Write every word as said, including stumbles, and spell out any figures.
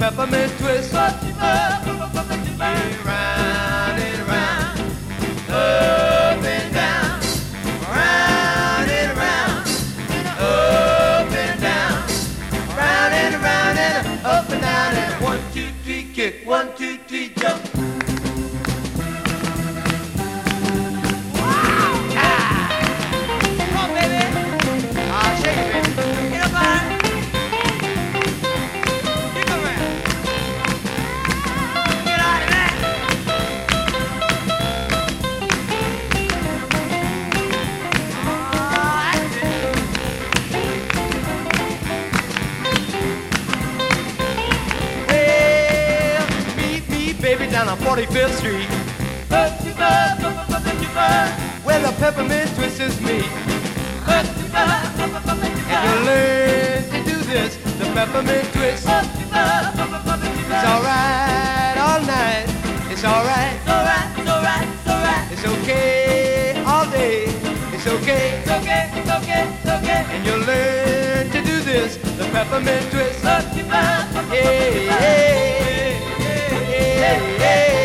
peppermint twist. Yeah, round and round, up and down, round and round, up and down, round and round and up and down and one, two, three, kick, one, two, three, jump. Down on forty-fifth Street, where the peppermint twist is me. And you learn to do this, the peppermint twist. It's alright all night, it's alright, it's alright, it's alright, it's alright. It's okay all day, it's okay, it's okay, it's okay, it's okay. And you learn to do this, the peppermint twist. Yeah, yeah. Hey, hey.